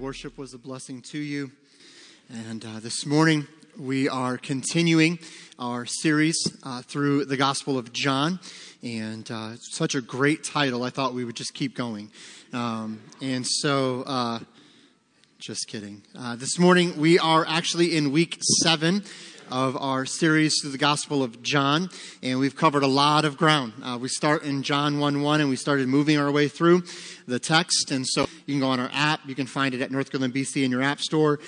worship was a blessing to you. And this morning we are continuing our series through the Gospel of John. And such a great title, I thought we would just keep going. Just kidding. This morning we are actually in week 7 of our series through the Gospel of John, and we've covered a lot of ground. We start in John 1:1, and we started moving our way through the text, and so you can go on our app. You can find it at Northgorland BC in your app store.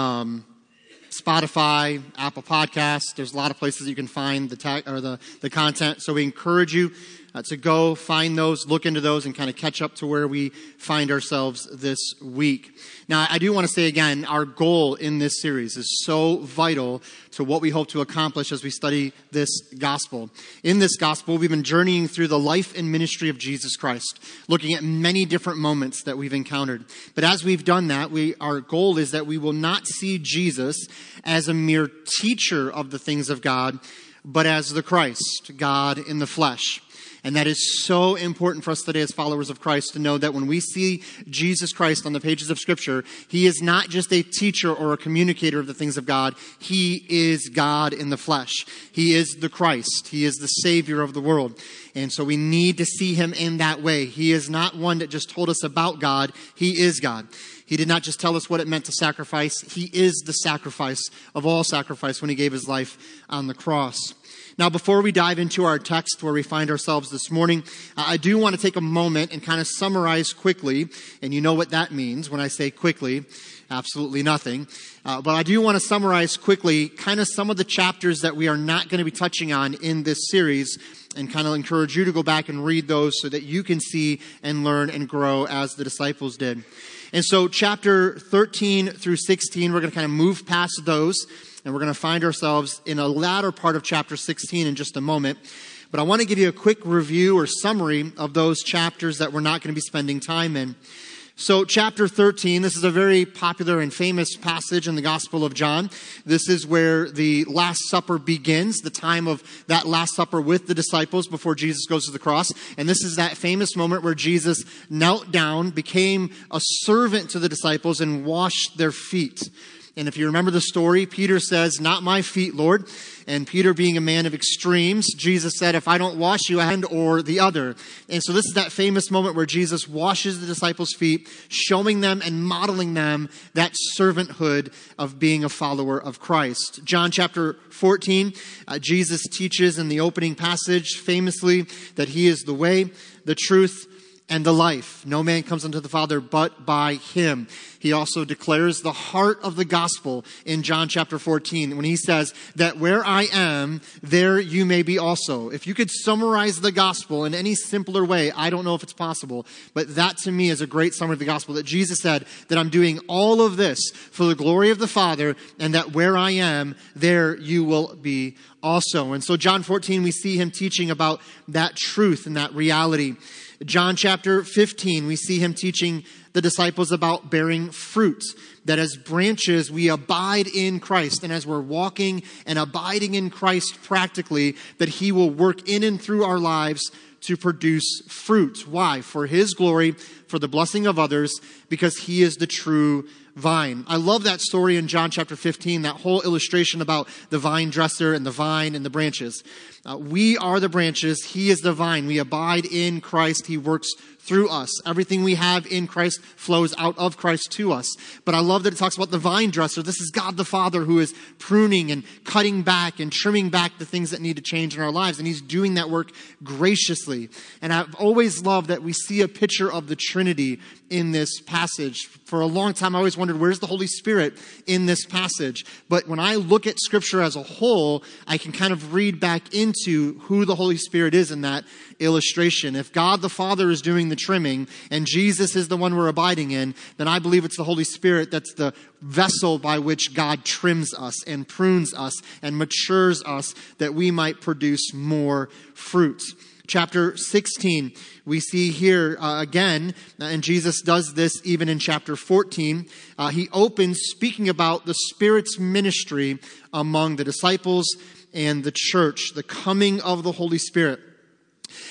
Spotify, Apple Podcasts. There's a lot of places you can find the content. So we encourage you to go find those, look into those, and kind of catch up to where we find ourselves this week. Now, I do want to say again, our goal in this series is so vital to what we hope to accomplish as we study this gospel. In this gospel, we've been journeying through the life and ministry of Jesus Christ, looking at many different moments that we've encountered. But as we've done that, our goal is that we will not see Jesus as a mere teacher of the things of God, but as the Christ, God in the flesh. And that is so important for us today as followers of Christ to know that when we see Jesus Christ on the pages of Scripture, He is not just a teacher or a communicator of the things of God. He is God in the flesh. He is the Christ. He is the Savior of the world. And so we need to see Him in that way. He is not one that just told us about God. He is God. He did not just tell us what it meant to sacrifice. He is the sacrifice of all sacrifice when He gave His life on the cross. Now, before we dive into our text where we find ourselves this morning, I do want to take a moment and kind of summarize quickly, and you know what that means when I say quickly, absolutely nothing. But I do want to summarize quickly kind of some of the chapters that we are not going to be touching on in this series, and kind of encourage you to go back and read those so that you can see and learn and grow as the disciples did. And so chapter 13 through 16, we're going to kind of move past those, and we're going to find ourselves in a latter part of chapter 16 in just a moment. But I want to give you a quick review or summary of those chapters that we're not going to be spending time in. So chapter 13, this is a very popular and famous passage in the Gospel of John. This is where the Last Supper begins, the time of that Last Supper with the disciples before Jesus goes to the cross. And this is that famous moment where Jesus knelt down, became a servant to the disciples, and washed their feet. And if you remember the story, Peter says, "Not my feet, Lord." And Peter, being a man of extremes, Jesus said, "If I don't wash you, a hand or the other." And so this is that famous moment where Jesus washes the disciples' feet, showing them and modeling them that servanthood of being a follower of Christ. John chapter 14, Jesus teaches in the opening passage famously that He is the way, the truth, and the life. No man comes unto the Father but by Him. He also declares the heart of the gospel in John chapter 14 when He says that where I am, there you may be also. If you could summarize the gospel in any simpler way, I don't know if it's possible, but that to me is a great summary of the gospel, that Jesus said that I'm doing all of this for the glory of the Father, and that where I am, there you will be also. And so John 14, we see Him teaching about that truth and that reality. John chapter 15, we see Him teaching the disciples about bearing fruit, that as branches we abide in Christ, and as we're walking and abiding in Christ practically, that He will work in and through our lives to produce fruit. Why? For His glory, for the blessing of others, because He is the true vine. I love that story in John chapter 15, that whole illustration about the vine dresser and the vine and the branches. We are the branches. He is the vine. We abide in Christ. He works through us. Everything we have in Christ flows out of Christ to us. But I love that it talks about the vine dresser. This is God the Father who is pruning and cutting back and trimming back the things that need to change in our lives. And He's doing that work graciously. And I've always loved that we see a picture of the Trinity in this passage. For a long time, I always wondered, where's the Holy Spirit in this passage? But when I look at Scripture as a whole, I can kind of read back into who the Holy Spirit is in that illustration. If God the Father is doing the trimming and Jesus is the one we're abiding in, then I believe it's the Holy Spirit that's the vessel by which God trims us and prunes us and matures us that we might produce more fruit. Chapter 16, we see here again, and Jesus does this even in chapter 14. He opens speaking about the Spirit's ministry among the disciples and the church, the coming of the Holy Spirit.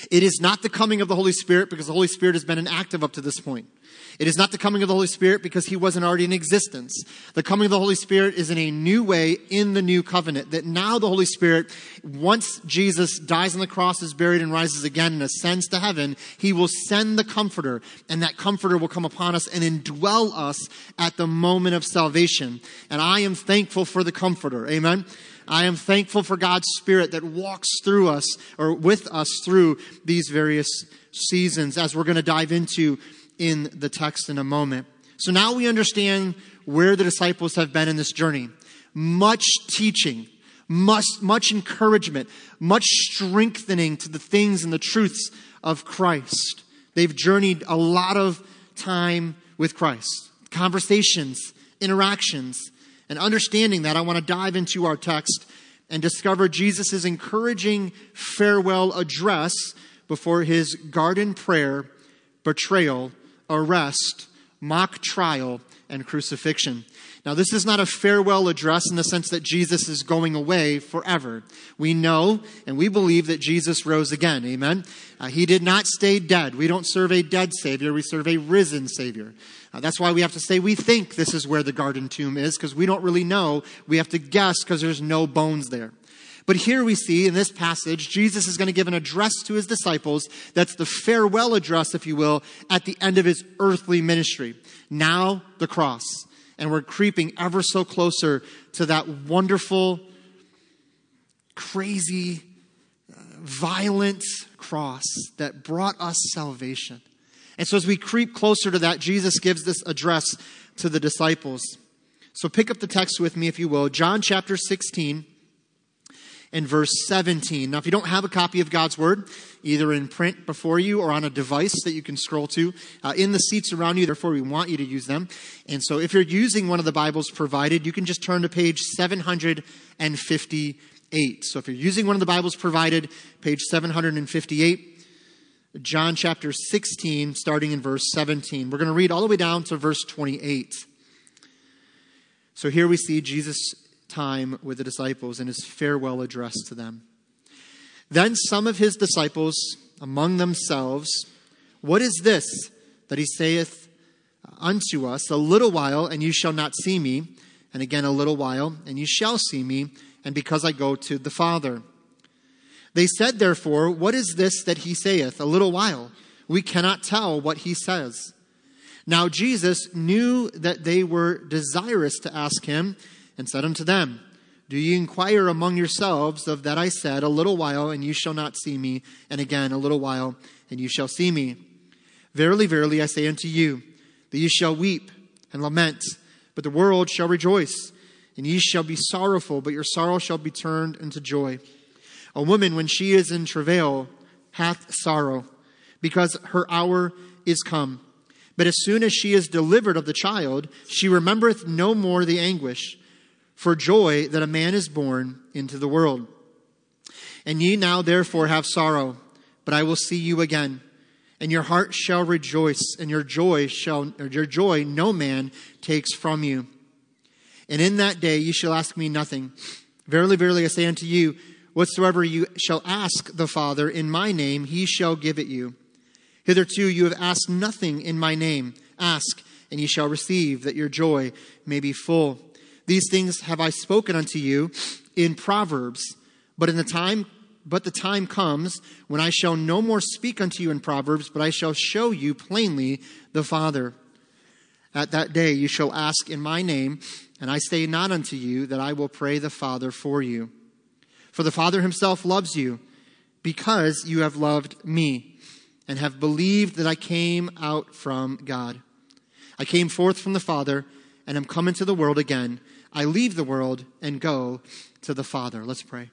It is not the coming of the Holy Spirit because the Holy Spirit has been inactive up to this point. It is not the coming of the Holy Spirit because he wasn't already in existence. The coming of the Holy Spirit is in a new way in the new covenant. That now the Holy Spirit, once Jesus dies on the cross, is buried and rises again and ascends to heaven, he will send the Comforter. And that Comforter will come upon us and indwell us at the moment of salvation. And I am thankful for the Comforter. Amen. I am thankful for God's Spirit that walks through us or with us through these various seasons, as we're going to dive into in the text in a moment. So now we understand where the disciples have been in this journey. Much teaching, much encouragement, much strengthening to the things and the truths of Christ. They've journeyed a lot of time with Christ. Conversations, interactions, and understanding that, I want to dive into our text and discover Jesus' encouraging farewell address before his garden prayer, betrayal, arrest, mock trial, and crucifixion. Now, this is not a farewell address in the sense that Jesus is going away forever. We know and we believe that Jesus rose again. Amen? He did not stay dead. We don't serve a dead Savior. We serve a risen Savior. That's why we have to say we think this is where the garden tomb is, because we don't really know. We have to guess because there's no bones there. But here we see in this passage, Jesus is going to give an address to his disciples. That's the farewell address, if you will, at the end of his earthly ministry. Now the cross. And we're creeping ever so closer to that wonderful, crazy, violent cross that brought us salvation. And so as we creep closer to that, Jesus gives this address to the disciples. So pick up the text with me, if you will. John chapter 16 and verse 17. Now, if you don't have a copy of God's Word, either in print before you or on a device that you can scroll to, in the seats around you, therefore we want you to use them. And so if you're using one of the Bibles provided, you can just turn to page 758. So if you're using one of the Bibles provided, page 758, John chapter 16, starting in verse 17. We're going to read all the way down to verse 28. So here we see Jesus' time with the disciples and his farewell address to them. Then some of his disciples among themselves, "What is this that he saith unto us, a little while, and you shall not see me, and again a little while, and you shall see me, and because I go to the Father?" They said, therefore, "What is this that he saith, a little while? We cannot tell what he says." Now Jesus knew that they were desirous to ask him, and said unto them, "Do ye inquire among yourselves of that I said, a little while, and you shall not see me, and again a little while, and you shall see me? Verily, verily, I say unto you, that ye shall weep and lament, but the world shall rejoice. And ye shall be sorrowful, but your sorrow shall be turned into joy. A woman, when she is in travail, hath sorrow, because her hour is come. But as soon as she is delivered of the child, she remembereth no more the anguish, for joy that a man is born into the world. And ye now therefore have sorrow, but I will see you again, and your heart shall rejoice, and your joy no man takes from you. And in that day ye shall ask me nothing. Verily, verily, I say unto you, whatsoever you shall ask the Father in my name, he shall give it you. Hitherto you have asked nothing in my name. Ask, and ye shall receive, that your joy may be full. These things have I spoken unto you in Proverbs, but the time comes when I shall no more speak unto you in Proverbs, but I shall show you plainly the Father. At that day you shall ask in my name, and I say not unto you that I will pray the Father for you. For the Father himself loves you, because you have loved me, and have believed that I came out from God. I came forth from the Father, and am come into the world again. I leave the world and go to the Father. Let's pray.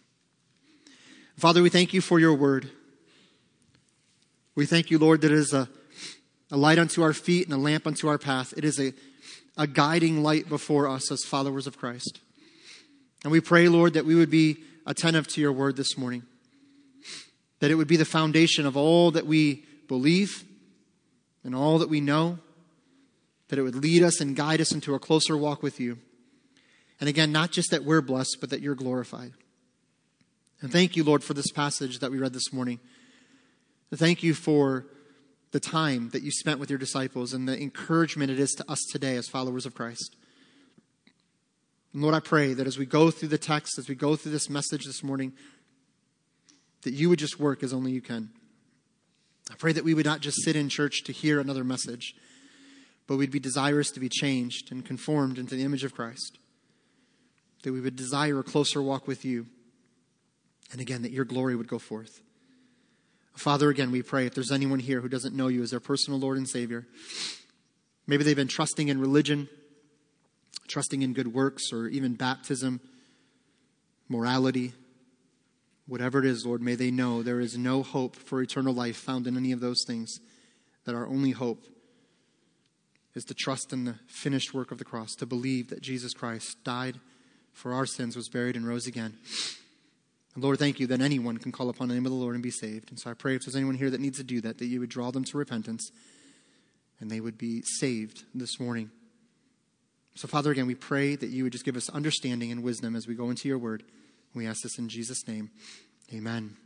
Father, we thank you for your word. We thank you, Lord, that it is a light unto our feet and a lamp unto our path. It is a guiding light before us as followers of Christ. And we pray, Lord, that we would be attentive to your word this morning. That it would be the foundation of all that we believe and all that we know. That it would lead us and guide us into a closer walk with you. And again, not just that we're blessed, but that you're glorified. And thank you, Lord, for this passage that we read this morning. Thank you for the time that you spent with your disciples and the encouragement it is to us today as followers of Christ. And Lord, I pray that as we go through the text, as we go through this message this morning, that you would just work as only you can. I pray that we would not just sit in church to hear another message, but we'd be desirous to be changed and conformed into the image of Christ. That we would desire a closer walk with you. And again, that your glory would go forth. Father, again, we pray if there's anyone here who doesn't know you as their personal Lord and Savior, maybe they've been trusting in religion, trusting in good works, or even baptism, morality, whatever it is, Lord, may they know there is no hope for eternal life found in any of those things, that our only hope is to trust in the finished work of the cross, to believe that Jesus Christ died for our sins, was buried, and rose again. And Lord, thank you that anyone can call upon the name of the Lord and be saved. And so I pray if there's anyone here that needs to do that, that you would draw them to repentance and they would be saved this morning. So Father, again, we pray that you would just give us understanding and wisdom as we go into your word. We ask this in Jesus' name. Amen.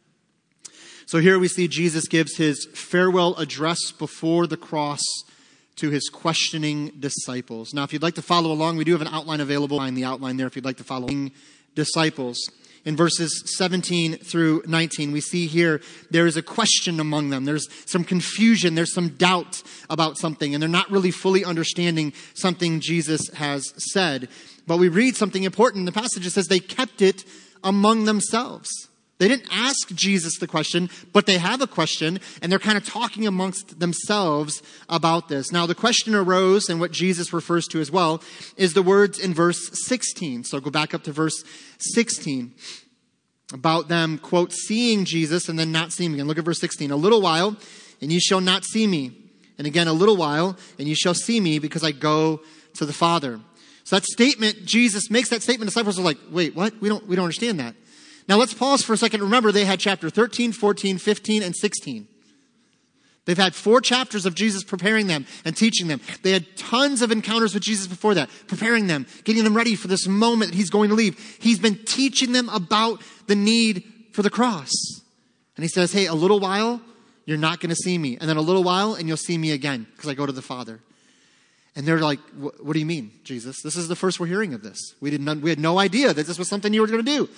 So here we see Jesus gives his farewell address before the cross to his questioning disciples. Now, if you'd like to follow along, we do have an outline available. Find the outline there if you'd like to follow disciples. In verses 17 through 19, we see here there is a question among them. There's some confusion. There's some doubt about something, and they're not really fully understanding something Jesus has said. But we read something important in the passage. It says they kept it among themselves. They didn't ask Jesus the question, but they have a question, and they're kind of talking amongst themselves about this. Now, the question arose, and what Jesus refers to as well, is the words in verse 16. So go back up to verse 16. About them, quote, seeing Jesus and then not seeing him. And look at verse 16. A little while, and you shall not see me. And again, a little while, and you shall see me, because I go to the Father. So that statement, Jesus makes that statement. Disciples are like, wait, what? We don't understand that. Now let's pause for a second. Remember, they had chapter 13, 14, 15, and 16. They've had 4 chapters of Jesus preparing them and teaching them. They had tons of encounters with Jesus before that, preparing them, getting them ready for this moment that he's going to leave. He's been teaching them about the need for the cross. And he says, hey, a little while, you're not going to see me. And then a little while, and you'll see me again, because I go to the Father. And they're like, what do you mean, Jesus? This is the first we're hearing of this. We had no idea that this was something you were going to do.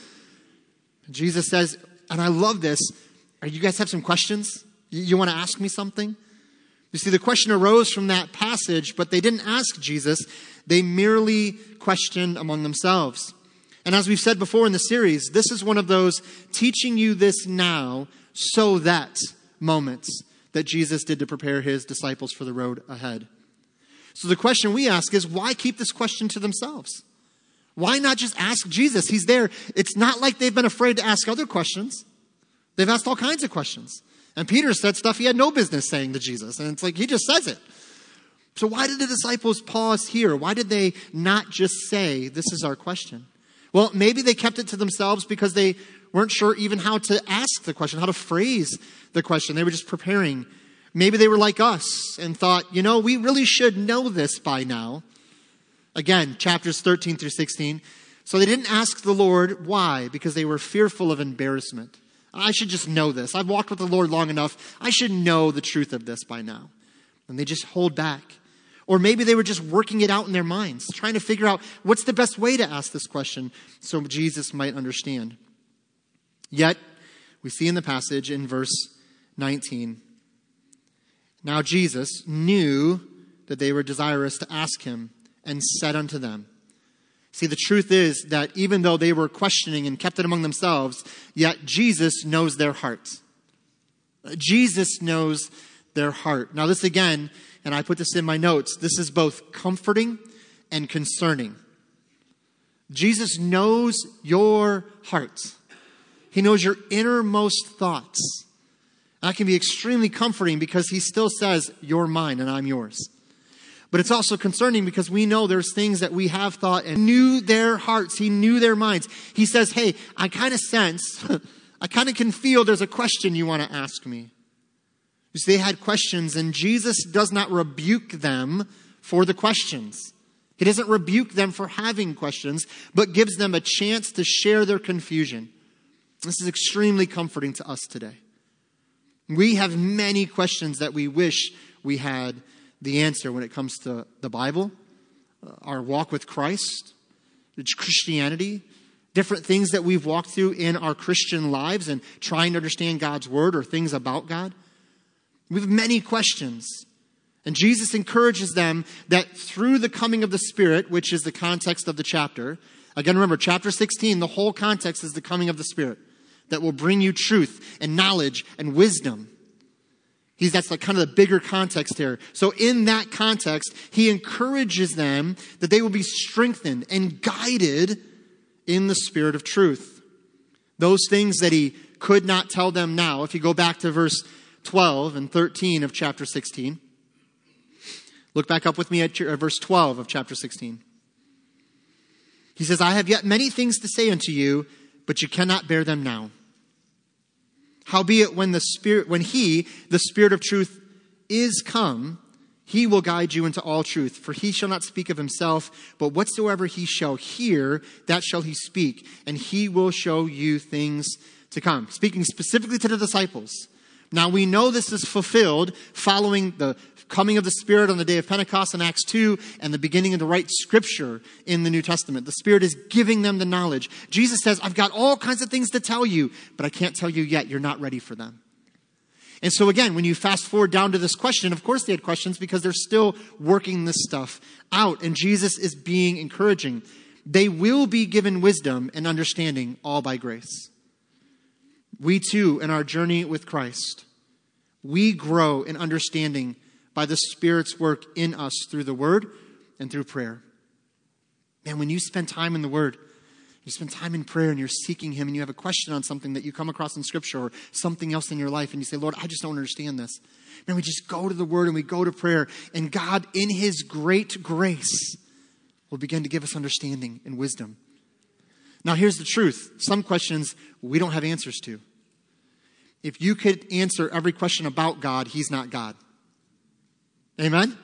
Jesus says, and I love this, you guys have some questions? You want to ask me something? You see, the question arose from that passage, but they didn't ask Jesus. They merely questioned among themselves. And as we've said before in the series, this is one of those teaching you this now so that moments that Jesus did to prepare his disciples for the road ahead. So the question we ask is, why keep this question to themselves? Why not just ask Jesus? He's there. It's not like they've been afraid to ask other questions. They've asked all kinds of questions. And Peter said stuff he had no business saying to Jesus. And it's like, he just says it. So why did the disciples pause here? Why did they not just say, this is our question? Well, maybe they kept it to themselves because they weren't sure even how to ask the question, how to phrase the question. They were just preparing. Maybe they were like us and thought, we really should know this by now. Again, chapters 13 through 16. So they didn't ask the Lord why, because they were fearful of embarrassment. I should just know this. I've walked with the Lord long enough. I should know the truth of this by now. And they just hold back. Or maybe they were just working it out in their minds, trying to figure out what's the best way to ask this question so Jesus might understand. Yet, we see in the passage in verse 19, now Jesus knew that they were desirous to ask him, and said unto them. See, the truth is that even though they were questioning and kept it among themselves, yet Jesus knows their heart. Jesus knows their heart. Now this again, and I put this in my notes, this is both comforting and concerning. Jesus knows your heart. He knows your innermost thoughts. That can be extremely comforting because he still says, you're mine and I'm yours. But it's also concerning because we know there's things that we have thought and knew their hearts. He knew their minds. He says, hey, I kind of sense, I kind of can feel there's a question you want to ask me. You see, they had questions and Jesus does not rebuke them for the questions. He doesn't rebuke them for having questions, but gives them a chance to share their confusion. This is extremely comforting to us today. We have many questions that we wish we had the answer when it comes to the Bible, our walk with Christ, Christianity, different things that we've walked through in our Christian lives and trying to understand God's word or things about God. We have many questions. And Jesus encourages them that through the coming of the Spirit, which is the context of the chapter, again, remember, chapter 16, the whole context is the coming of the Spirit that will bring you truth and knowledge and wisdom. That's like kind of the bigger context here. So in that context, he encourages them that they will be strengthened and guided in the Spirit of truth. Those things that he could not tell them now. If you go back to verse 12 and 13 of chapter 16. Look back up with me at verse 12 of chapter 16. He says, I have yet many things to say unto you, but you cannot bear them now. Howbeit when the Spirit of truth, is come, he will guide you into all truth. For he shall not speak of himself, but whatsoever he shall hear, that shall he speak. And he will show you things to come. Speaking specifically to the disciples. Now we know this is fulfilled following the coming of the Spirit on the day of Pentecost in Acts 2 and the beginning of the right scripture in the New Testament. The Spirit is giving them the knowledge. Jesus says, I've got all kinds of things to tell you, but I can't tell you yet. You're not ready for them. And so again, when you fast forward down to this question, of course they had questions because they're still working this stuff out. And Jesus is being encouraging. They will be given wisdom and understanding all by grace. We too, in our journey with Christ, we grow in understanding by the Spirit's work in us through the Word and through prayer. Man, when you spend time in the Word, you spend time in prayer and you're seeking Him and you have a question on something that you come across in Scripture or something else in your life and you say, Lord, I just don't understand this. Man, we just go to the Word and we go to prayer and God, in His great grace, will begin to give us understanding and wisdom. Now, here's the truth. Some questions we don't have answers to. If you could answer every question about God, He's not God. Amen?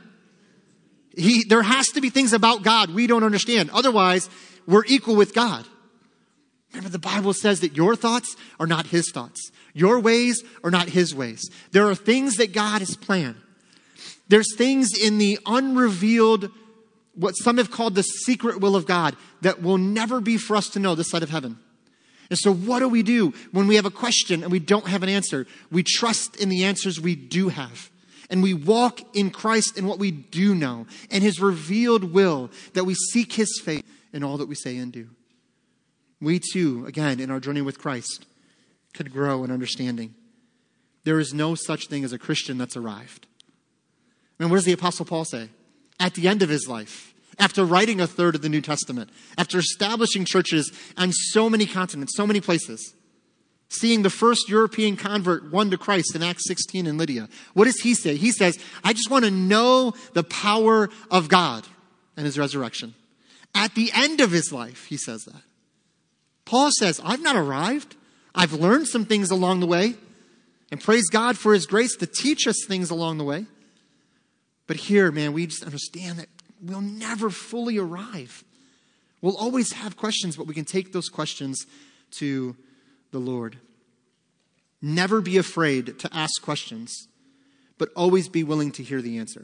There has to be things about God we don't understand. Otherwise, we're equal with God. Remember, the Bible says that your thoughts are not His thoughts. Your ways are not His ways. There are things that God has planned. There's things in the unrevealed, what some have called the secret will of God, that will never be for us to know this side of heaven. And so what do we do when we have a question and we don't have an answer? We trust in the answers we do have. And we walk in Christ in what we do know and His revealed will, that we seek His faith in all that we say and do. We too, again, in our journey with Christ, could grow in understanding. There is no such thing as a Christian that's arrived. And what does the Apostle Paul say? At the end of his life, after writing a third of the New Testament, after establishing churches on so many continents, so many places, seeing the first European convert won to Christ in Acts 16 in Lydia. What does he say? He says, I just want to know the power of God and His resurrection. At the end of his life, he says that. Paul says, I've not arrived. I've learned some things along the way. And praise God for His grace to teach us things along the way. But here, man, we just understand that we'll never fully arrive. We'll always have questions, but we can take those questions to the Lord. Never be afraid to ask questions, but always be willing to hear the answer.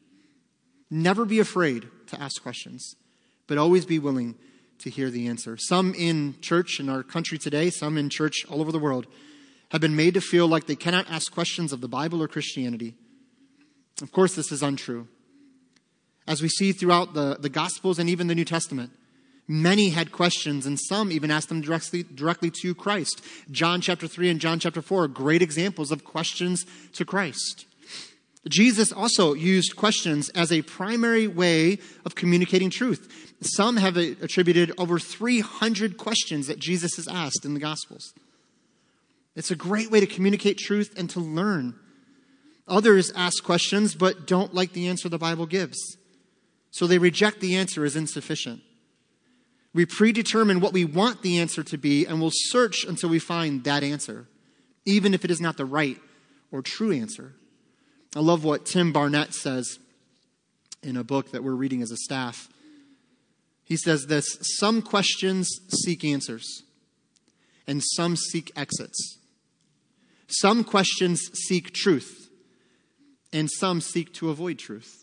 Never be afraid to ask questions, but always be willing to hear the answer. Some in church in our country today, some in church all over the world, have been made to feel like they cannot ask questions of the Bible or Christianity. Of course, this is untrue. As we see throughout the Gospels and even the New Testament, many had questions, and some even asked them directly to Christ. John chapter 3 and John chapter 4 are great examples of questions to Christ. Jesus also used questions as a primary way of communicating truth. Some have attributed over 300 questions that Jesus has asked in the Gospels. It's a great way to communicate truth and to learn. Others ask questions but don't like the answer the Bible gives. So they reject the answer as insufficient. We predetermine what we want the answer to be and we'll search until we find that answer, even if it is not the right or true answer. I love what Tim Barnett says in a book that we're reading as a staff. He says this: some questions seek answers and some seek exits. Some questions seek truth, and some seek to avoid truth.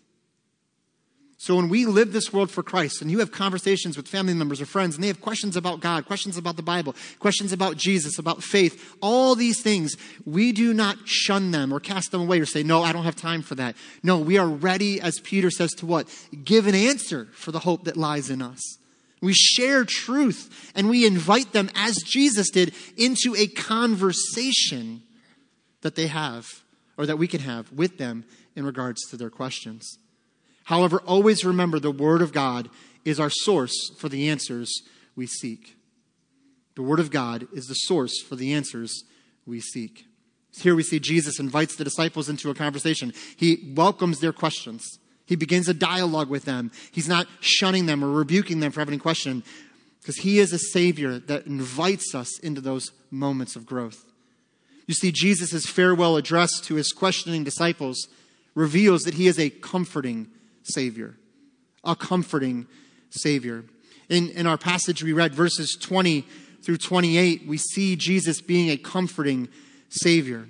So when we live this world for Christ, and you have conversations with family members or friends, and they have questions about God, questions about the Bible, questions about Jesus, about faith, all these things, we do not shun them or cast them away or say, no, I don't have time for that. No, we are ready, as Peter says, to what? Give an answer for the hope that lies in us. We share truth, and we invite them, as Jesus did, into a conversation that they have, or that we can have with them in regards to their questions. However, always remember the Word of God is our source for the answers we seek. The Word of God is the source for the answers we seek. Here we see Jesus invites the disciples into a conversation. He welcomes their questions. He begins a dialogue with them. He's not shunning them or rebuking them for having a question, because he is a Savior that invites us into those moments of growth. You see, Jesus' farewell address to his questioning disciples reveals that he is a comforting Savior. A comforting Savior. In our passage we read, verses 20 through 28, we see Jesus being a comforting Savior.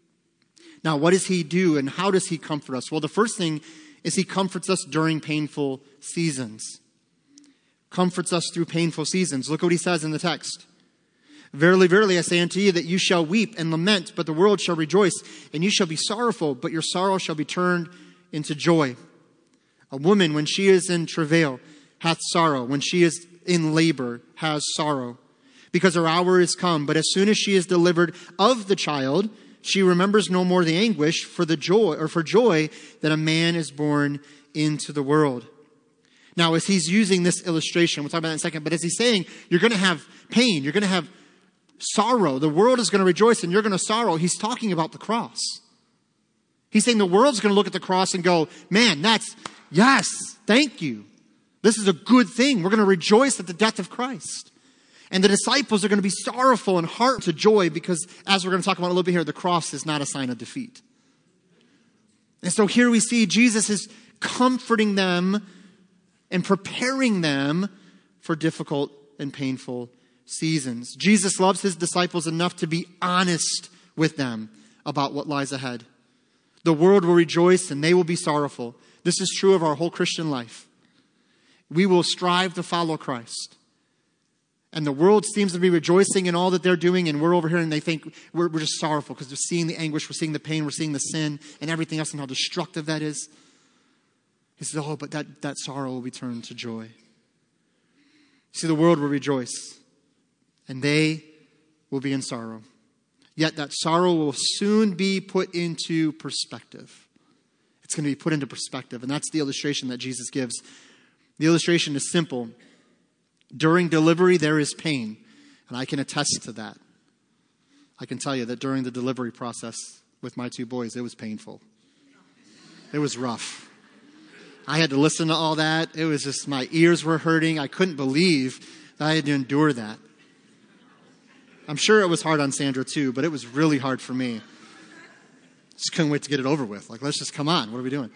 Now, what does he do and how does he comfort us? Well, the first thing is he comforts us during painful seasons. Comforts us through painful seasons. Look what he says in the text. Verily, verily, I say unto you that you shall weep and lament, but the world shall rejoice, and you shall be sorrowful, but your sorrow shall be turned into joy. A woman, when she is in travail, hath sorrow. When she is in labor, has sorrow, because her hour is come. But as soon as she is delivered of the child, she remembers no more the anguish for joy that a man is born into the world. Now, as he's using this illustration, we'll talk about that in a second, but as he's saying, you're going to have pain, you're going to have sorrow. The world is going to rejoice and you're going to sorrow. He's talking about the cross. He's saying the world's going to look at the cross and go, man, yes, thank you. This is a good thing. We're going to rejoice at the death of Christ. And the disciples are going to be sorrowful and heart to joy because, as we're going to talk about a little bit here, the cross is not a sign of defeat. And so here we see Jesus is comforting them and preparing them for difficult and painful seasons. Jesus loves his disciples enough to be honest with them about what lies ahead. The world will rejoice and they will be sorrowful. This is true of our whole Christian life. We will strive to follow Christ. And the world seems to be rejoicing in all that they're doing, and we're over here and they think we're just sorrowful because we're seeing the anguish, we're seeing the pain, we're seeing the sin and everything else and how destructive that is. He says, oh, but that sorrow will be turned to joy. See, the world will rejoice and they will be in sorrow. Yet that sorrow will soon be put into perspective. It's going to be put into perspective. And that's the illustration that Jesus gives. The illustration is simple. During delivery, there is pain. And I can attest to that. I can tell you that during the delivery process with my two boys, it was painful. It was rough. I had to listen to all that. It was just, my ears were hurting. I couldn't believe that I had to endure that. I'm sure it was hard on Sandra too, but it was really hard for me. Just couldn't wait to get it over with. Like, let's just come on. What are we doing?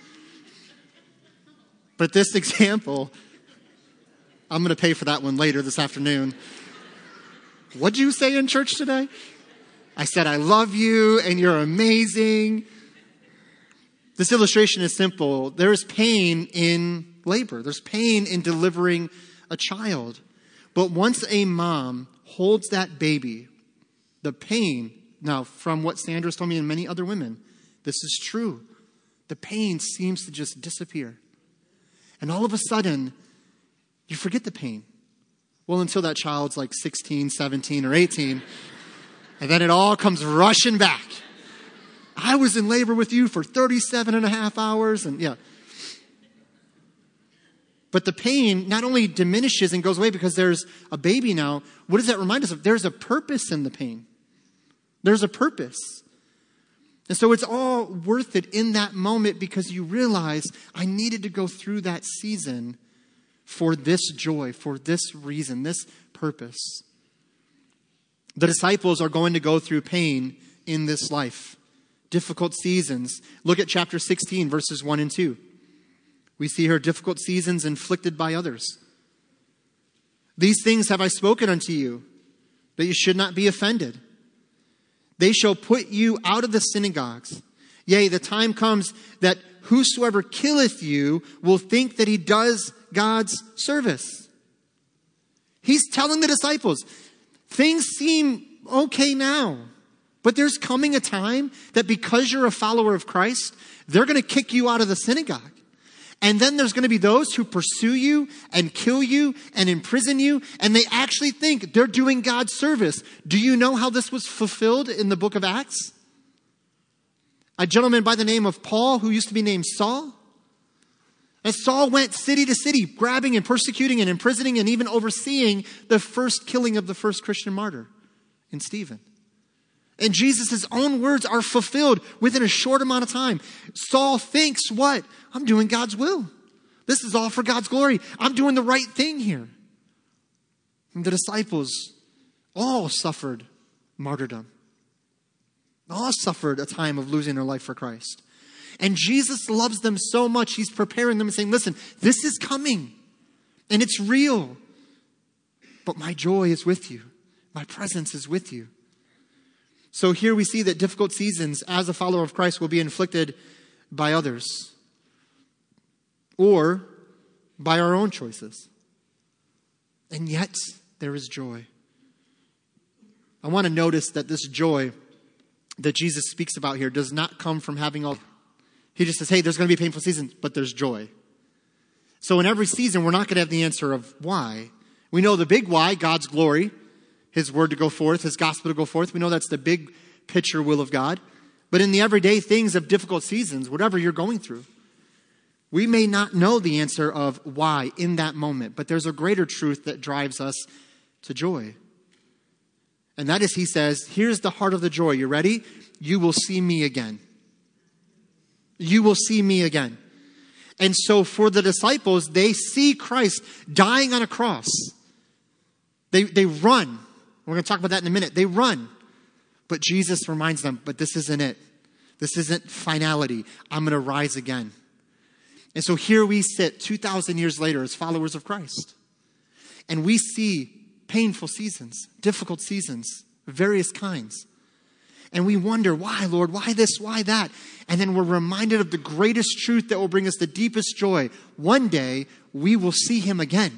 But this example, I'm going to pay for that one later this afternoon. What'd you say in church today? I said, I love you and you're amazing. This illustration is simple. There is pain in labor. There's pain in delivering a child. But once a mom holds that baby, the pain, now from what Sandra's told me and many other women, this is true. The pain seems to just disappear. And all of a sudden, you forget the pain. Well, until that child's like 16, 17, or 18. And then it all comes rushing back. I was in labor with you for 37 and a half hours. And yeah. But the pain not only diminishes and goes away because there's a baby now. What does that remind us of? There's a purpose in the pain. There's a purpose. And so it's all worth it in that moment because you realize I needed to go through that season for this joy, for this reason, this purpose. The disciples are going to go through pain in this life. Difficult seasons. Look at chapter 16, verses 1 and 2. We see here difficult seasons inflicted by others. These things have I spoken unto you, that you should not be offended. They shall put you out of the synagogues. Yea, the time comes that whosoever killeth you will think that he does God's service. He's telling the disciples, things seem okay now, but there's coming a time that because you're a follower of Christ, they're going to kick you out of the synagogue. And then there's going to be those who pursue you and kill you and imprison you, and they actually think they're doing God's service. Do you know how this was fulfilled in the book of Acts? A gentleman by the name of Paul, who used to be named Saul. And Saul went city to city, grabbing and persecuting and imprisoning and even overseeing the first killing of the first Christian martyr in Stephen. And Jesus' own words are fulfilled within a short amount of time. Saul thinks, what? I'm doing God's will. This is all for God's glory. I'm doing the right thing here. And the disciples all suffered martyrdom. All suffered a time of losing their life for Christ. And Jesus loves them so much, he's preparing them and saying, listen, this is coming. And it's real. But my joy is with you. My presence is with you. So here we see that difficult seasons as a follower of Christ will be inflicted by others or by our own choices. And yet there is joy. I want to notice that this joy that Jesus speaks about here does not come from having all. He just says, hey, there's going to be painful seasons, but there's joy. So in every season, we're not going to have the answer of why. We know the big why, God's glory. His word to go forth, his gospel to go forth. We know that's the big picture will of God. But in the everyday things of difficult seasons, whatever you're going through, we may not know the answer of why in that moment. But there's a greater truth that drives us to joy. And that is, he says, here's the heart of the joy. You ready? You will see me again. You will see me again. And so for the disciples, they see Christ dying on a cross. They run. We're going to talk about that in a minute. They run. But Jesus reminds them, but this isn't it. This isn't finality. I'm going to rise again. And so here we sit 2,000 years later as followers of Christ. And we see painful seasons, difficult seasons, various kinds. And we wonder, why, Lord? Why this? Why that? And then we're reminded of the greatest truth that will bring us the deepest joy. One day, we will see him again.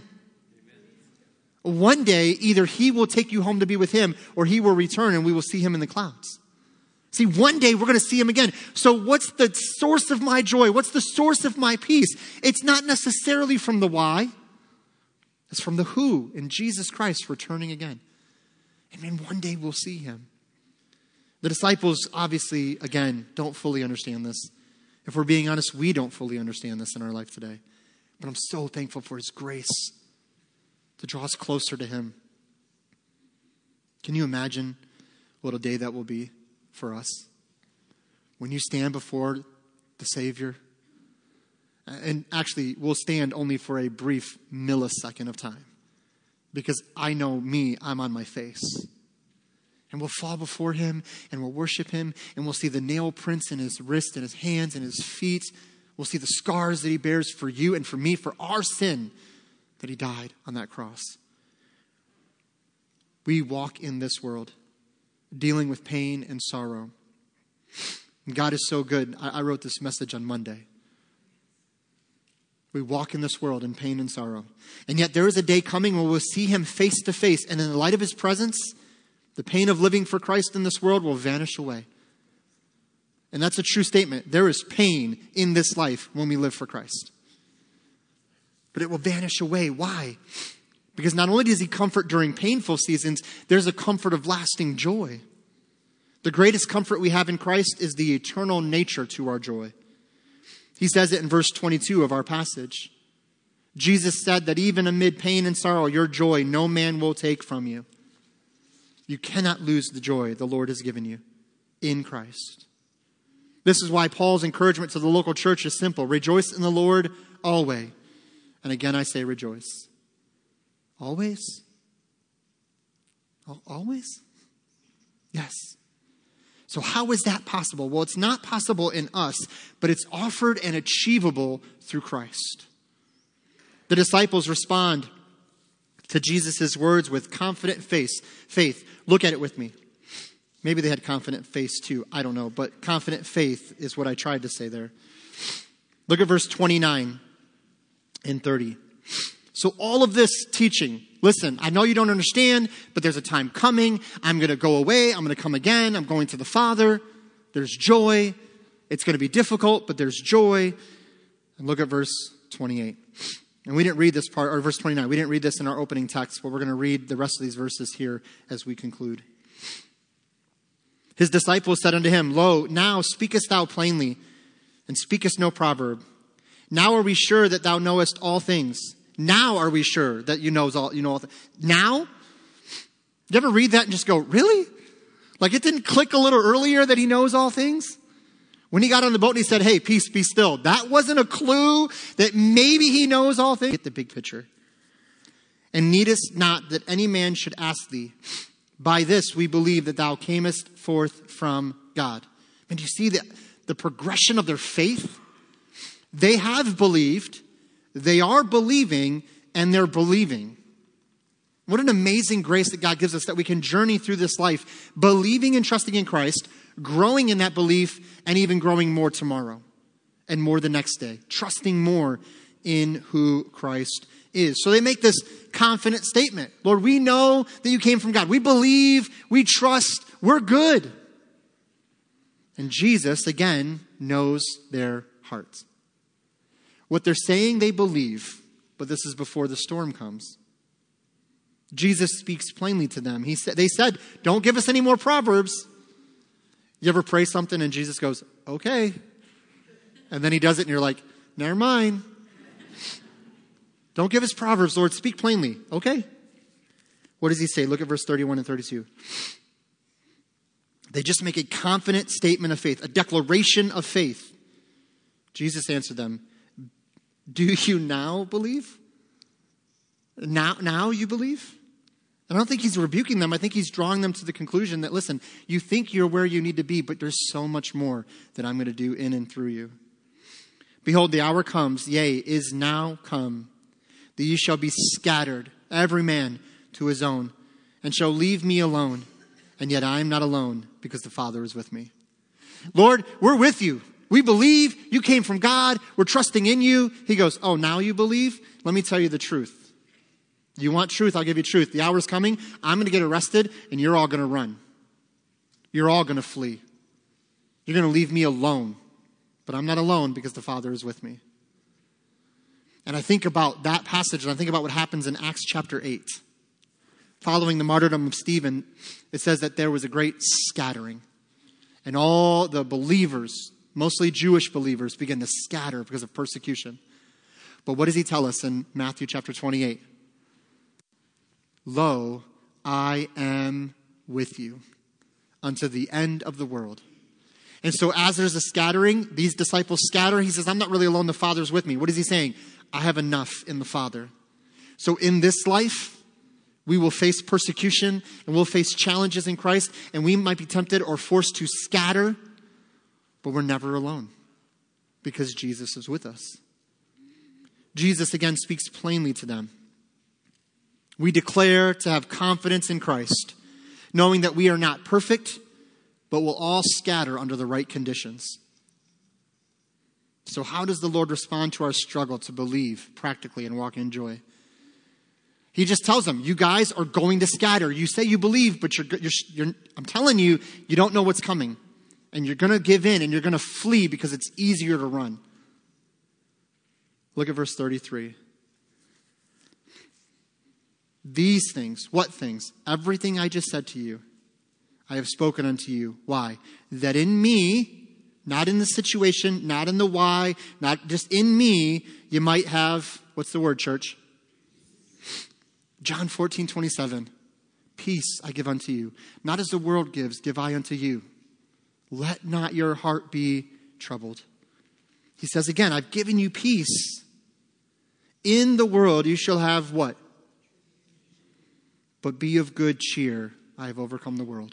One day, either he will take you home to be with him or he will return and we will see him in the clouds. See, one day we're going to see him again. So what's the source of my joy? What's the source of my peace? It's not necessarily from the why. It's from the who in Jesus Christ returning again. And then one day we'll see him. The disciples obviously, again, don't fully understand this. If we're being honest, we don't fully understand this in our life today. But I'm so thankful for his grace to draw us closer to him. Can you imagine what a day that will be for us? When you stand before the Savior, and actually we'll stand only for a brief millisecond of time, because I know me, I'm on my face. And we'll fall before him and we'll worship him and we'll see the nail prints in his wrist and his hands and his feet. We'll see the scars that he bears for you and for me, for our sin, that he died on that cross. We walk in this world dealing with pain and sorrow. And God is so good. I wrote this message on Monday. We walk in this world in pain and sorrow. And yet there is a day coming where we'll see him face to face. And in the light of his presence, the pain of living for Christ in this world will vanish away. And that's a true statement. There is pain in this life when we live for Christ. But it will vanish away. Why? Because not only does he comfort during painful seasons, there's a comfort of lasting joy. The greatest comfort we have in Christ is the eternal nature to our joy. He says it in verse 22 of our passage. Jesus said that even amid pain and sorrow, your joy no man will take from you. You cannot lose the joy the Lord has given you in Christ. This is why Paul's encouragement to the local church is simple. Rejoice in the Lord always. And again, I say rejoice. Always? Always? Yes. So how is that possible? Well, it's not possible in us, but it's offered and achievable through Christ. The disciples respond to Jesus' words with confident faith. Look at it with me. Maybe they had confident faith too. I don't know. But confident faith is what I tried to say there. Look at verse 29 and 30. So all of this teaching, listen, I know you don't understand, but there's a time coming. I'm going to go away. I'm going to come again. I'm going to the Father. There's joy. It's going to be difficult, but there's joy. And look at verse 28. And we didn't read this part, or verse 29. We didn't read this in our opening text, but we're going to read the rest of these verses here as we conclude. His disciples said unto him, Lo, now speakest thou plainly, and speakest no proverb. Now are we sure that thou knowest all things. Now are we sure that you know all things. Now? You ever read that and just go, really? Like it didn't click a little earlier that he knows all things? When he got on the boat and he said, hey, peace, be still. That wasn't a clue that maybe he knows all things. Get the big picture. And needest not that any man should ask thee. By this we believe that thou camest forth from God. And do you see the progression of their faith? They have believed, they are believing, and they're believing. What an amazing grace that God gives us that we can journey through this life, believing and trusting in Christ, growing in that belief, and even growing more tomorrow and more the next day, trusting more in who Christ is. So they make this confident statement. Lord, we know that you came from God. We believe, we trust, we're good. And Jesus, again, knows their hearts. What they're saying they believe, but this is before the storm comes. Jesus speaks plainly to them. They said, don't give us any more proverbs. You ever pray something and Jesus goes, okay. And then he does it and you're like, never mind. Don't give us proverbs, Lord. Speak plainly. Okay. What does he say? Look at verse 31 and 32. They just make a confident statement of faith, a declaration of faith. Jesus answered them, do you now believe? Now you believe? I don't think he's rebuking them. I think he's drawing them to the conclusion that, listen, you think you're where you need to be, but there's so much more that I'm going to do in and through you. Behold, the hour comes, yea, is now come, that ye shall be scattered, every man to his own, and shall leave me alone. And yet I am not alone, because the Father is with me. Lord, we're with you. We believe you came from God. We're trusting in you. He goes, oh, now you believe? Let me tell you the truth. You want truth? I'll give you truth. The hour's coming. I'm going to get arrested, and you're all going to run. You're all going to flee. You're going to leave me alone. But I'm not alone because the Father is with me. And I think about that passage, and I think about what happens in Acts chapter 8. Following the martyrdom of Stephen, it says that there was a great scattering. And all the believers, mostly Jewish believers, began to scatter because of persecution. But what does he tell us in Matthew chapter 28? Lo, I am with you unto the end of the world. And so as there's a scattering, these disciples scatter. He says, I'm not really alone. The Father's with me. What is he saying? I have enough in the Father. So in this life, we will face persecution and we'll face challenges in Christ. And we might be tempted or forced to scatter, but we're never alone because Jesus is with us. Jesus again speaks plainly to them. We declare to have confidence in Christ, knowing that we are not perfect, but will all scatter under the right conditions. So how does the Lord respond to our struggle to believe practically and walk in joy? He just tells them, you guys are going to scatter. You say you believe, but I'm telling you, you don't know what's coming. And you're going to give in and you're going to flee because it's easier to run. Look at verse 33. These things, what things? Everything I just said to you, I have spoken unto you. Why? That in me, not in the situation, not in the why, not just in me, you might have, what's the word, church? John 14:27. Peace I give unto you. Not as the world gives, give I unto you. Let not your heart be troubled. He says again, I've given you peace. In the world you shall have what? But be of good cheer. I have overcome the world.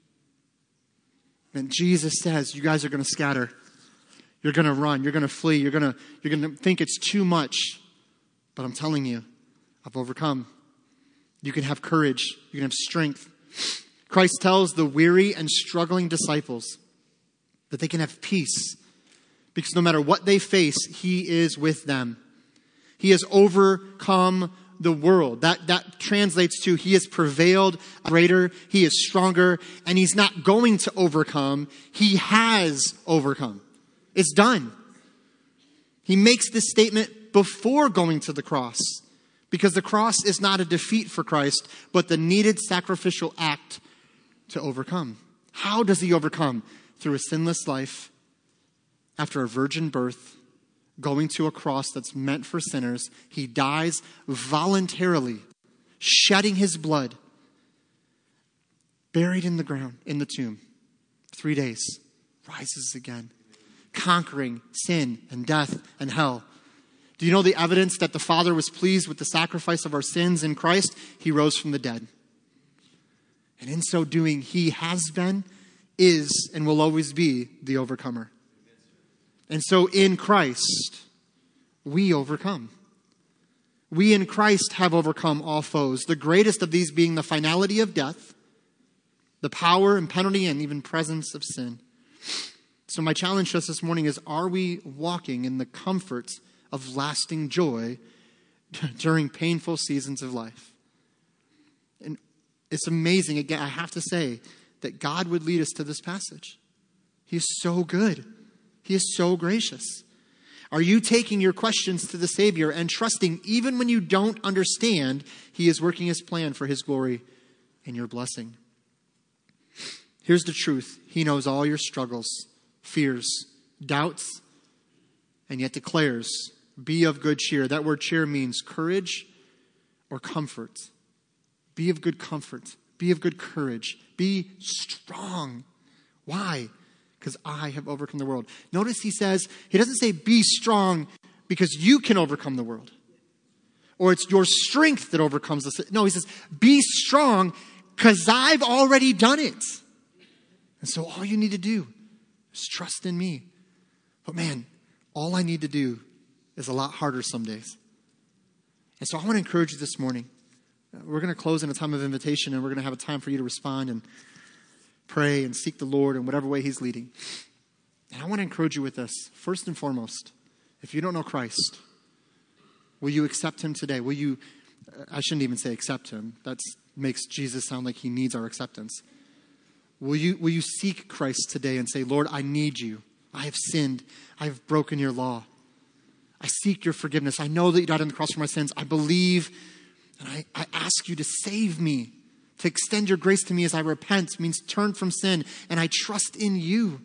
And Jesus says, you guys are going to scatter. You're going to run. You're going to flee. You're going to think it's too much. But I'm telling you, I've overcome. You can have courage. You can have strength. Christ tells the weary and struggling disciples that they can have peace because no matter what they face, he is with them. He has overcome the world. That translates to he has prevailed greater, he is stronger, and he's not going to overcome. He has overcome. It's done. He makes this statement before going to the cross because the cross is not a defeat for Christ, but the needed sacrificial act to overcome. How does he overcome? Through a sinless life, after a virgin birth, going to a cross that's meant for sinners. He dies voluntarily, shedding his blood, buried in the ground, in the tomb. 3 days, rises again, conquering sin and death and hell. Do you know the evidence that the Father was pleased with the sacrifice of our sins in Christ? He rose from the dead. And in so doing, he has been, is, and will always be the overcomer. And so in Christ, we overcome. We in Christ have overcome all foes, the greatest of these being the finality of death, the power and penalty and even presence of sin. So my challenge to us this morning is, are we walking in the comforts of lasting joy during painful seasons of life? And it's amazing, again, I have to say, that God would lead us to this passage. He is so good. He is so gracious. Are you taking your questions to the Savior and trusting, even when you don't understand, he is working his plan for his glory and your blessing? Here's the truth. He knows all your struggles, fears, doubts, and yet declares, be of good cheer. That word cheer means courage or comfort. Be of good comfort. Be of good courage. Be strong. Why? Because I have overcome the world. Notice he doesn't say be strong because you can overcome the world. Or it's your strength that overcomes the. No, he says be strong because I've already done it. And so all you need to do is trust in me. But man, all I need to do is a lot harder some days. And so I want to encourage you this morning. We're going to close in a time of invitation, and we're going to have a time for you to respond and pray and seek the Lord in whatever way he's leading. And I want to encourage you with this. First and foremost, if you don't know Christ, will you accept him today? I shouldn't even say accept him. That makes Jesus sound like he needs our acceptance. Will you seek Christ today and say, Lord, I need you. I have sinned. I have broken your law. I seek your forgiveness. I know that you died on the cross for my sins. I believe, and I ask you to save me, to extend your grace to me as I repent, means turn from sin, and I trust in you.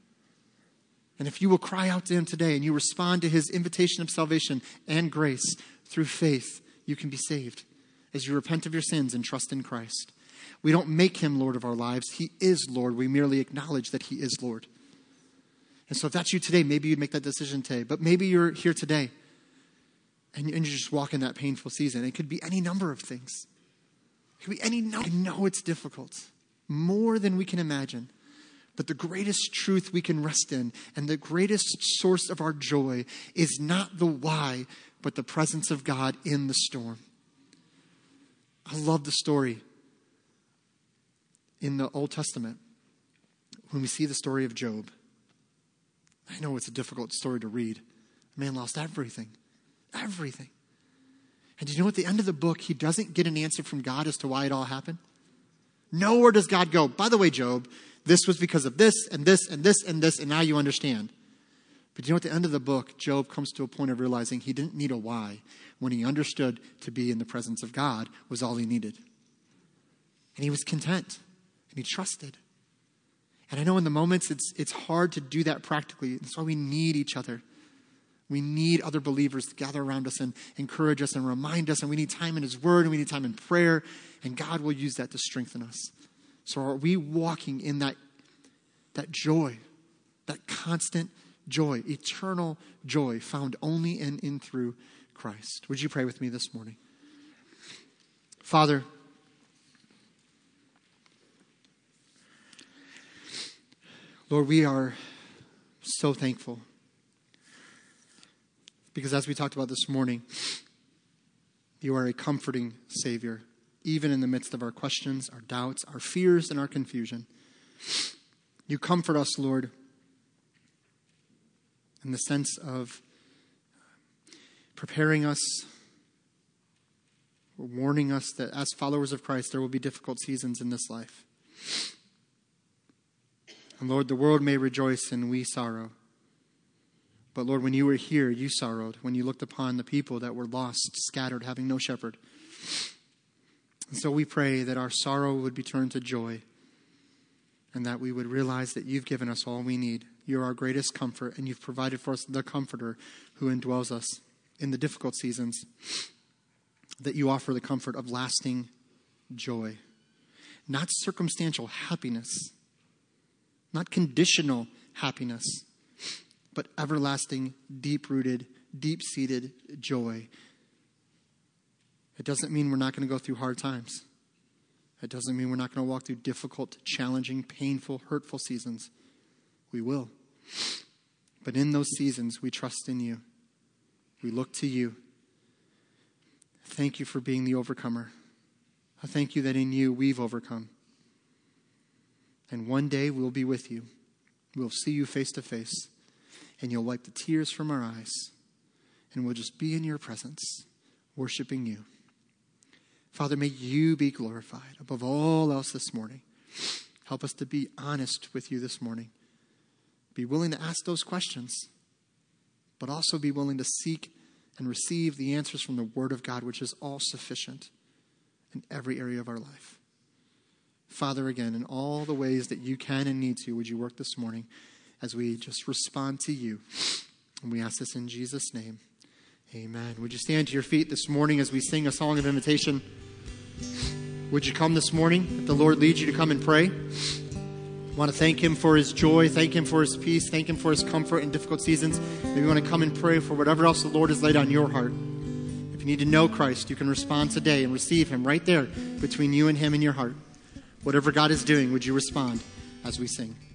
And if you will cry out to him today and you respond to his invitation of salvation and grace through faith, you can be saved as you repent of your sins and trust in Christ. We don't make him Lord of our lives. He is Lord. We merely acknowledge that he is Lord. And so if that's you today, maybe you'd make that decision today. But maybe you're here today and you just walk in that painful season. It could be any number of things. It could be any number. I know it's difficult, more than we can imagine. But the greatest truth we can rest in and the greatest source of our joy is not the why, but the presence of God in the storm. I love the story in the Old Testament when we see the story of Job. I know it's a difficult story to read. The man lost everything. Everything. And do you know at the end of the book, he doesn't get an answer from God as to why it all happened? Nowhere does God go, by the way, Job, this was because of this and this and this and this, and now you understand. But you know at the end of the book, Job comes to a point of realizing he didn't need a why when he understood to be in the presence of God was all he needed. And he was content and he trusted. And I know in the moments it's hard to do that practically. That's why we need each other. We need other believers to gather around us and encourage us and remind us. And we need time in his word and we need time in prayer. And God will use that to strengthen us. So are we walking in that joy, that constant joy, eternal joy found only in through Christ? Would you pray with me this morning? Father, Lord, we are so thankful because as we talked about this morning, you are a comforting Savior. even in the midst of our questions, our doubts, our fears, and our confusion. You comfort us, Lord, in the sense of preparing us, or warning us that as followers of Christ, there will be difficult seasons in this life. And Lord, the world may rejoice and we sorrow. But Lord, when you were here, you sorrowed when you looked upon the people that were lost, scattered, having no shepherd. And so we pray that our sorrow would be turned to joy and that we would realize that you've given us all we need. You're our greatest comfort, and you've provided for us the Comforter who indwells us in the difficult seasons, that you offer the comfort of lasting joy, not circumstantial happiness, not conditional happiness, but everlasting, deep-rooted, deep-seated joy. It doesn't mean we're not going to go through hard times. It doesn't mean we're not going to walk through difficult, challenging, painful, hurtful seasons. We will. But in those seasons, we trust in you. We look to you. Thank you for being the overcomer. I thank you that in you we've overcome. And one day we'll be with you. We'll see you face to face. And you'll wipe the tears from our eyes. And we'll just be in your presence, worshiping you. Father, may you be glorified above all else this morning. Help us to be honest with you this morning. Be willing to ask those questions, but also be willing to seek and receive the answers from the Word of God, which is all sufficient in every area of our life. Father, again, in all the ways that you can and need to, would you work this morning as we just respond to you? And we ask this in Jesus' name. Amen. Would you stand to your feet this morning as we sing a song of invitation? Would you come this morning if the Lord leads you to come and pray? I want to thank him for his joy, thank him for his peace, thank him for his comfort in difficult seasons. Maybe you want to come and pray for whatever else the Lord has laid on your heart. If you need to know Christ, you can respond today and receive him right there between you and him in your heart. Whatever God is doing, would you respond as we sing?